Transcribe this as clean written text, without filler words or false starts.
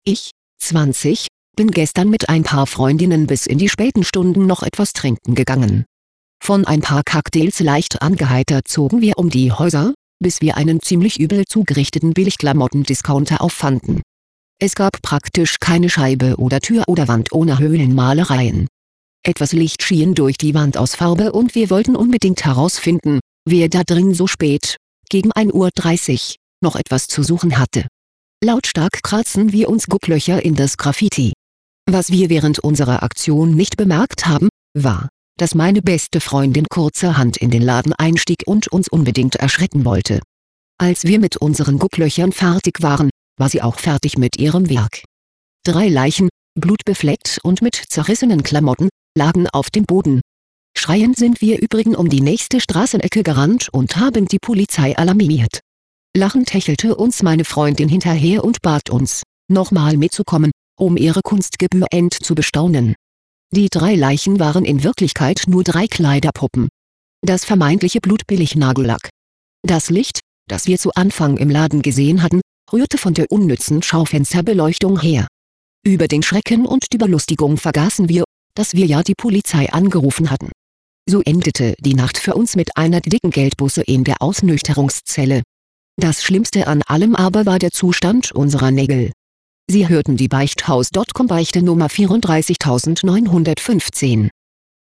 Ich, 20, bin gestern mit ein paar Freundinnen bis in die späten Stunden noch etwas trinken gegangen. Von ein paar Cocktails leicht angeheitert zogen wir um die Häuser, bis wir einen ziemlich übel zugerichteten Billigklamotten-Discounter auffanden. Es gab praktisch keine Scheibe oder Tür oder Wand ohne Höhlenmalereien. Etwas Licht schien durch die Wand aus Farbe und wir wollten unbedingt herausfinden, wer da drin so spät, gegen 1:30 Uhr, noch etwas zu suchen hatte. Lautstark kratzen wir uns Gucklöcher in das Graffiti. Was wir während unserer Aktion nicht bemerkt haben, war, dass meine beste Freundin kurzerhand in den Laden einstieg und uns unbedingt erschrecken wollte. Als wir mit unseren Gucklöchern fertig waren, war sie auch fertig mit ihrem Werk. 3 Leichen, blutbefleckt und mit zerrissenen Klamotten, lagen auf dem Boden. Schreiend sind wir übrigens um die nächste Straßenecke gerannt und haben die Polizei alarmiert. Lachend hechelte uns meine Freundin hinterher und bat uns, nochmal mitzukommen, um ihre Kunstgebühr zu bestaunen. Die 3 Leichen waren in Wirklichkeit nur 3 Kleiderpuppen. Das vermeintliche Blut billig Nagellack. Das Licht, das wir zu Anfang im Laden gesehen hatten, rührte von der unnützen Schaufensterbeleuchtung her. Über den Schrecken und die Belustigung vergaßen wir, dass wir ja die Polizei angerufen hatten. So endete die Nacht für uns mit einer dicken Geldbuße in der Ausnüchterungszelle. Das Schlimmste an allem aber war der Zustand unserer Nägel. Sie hörten die Beichthaus.com Beichte Nummer 34915.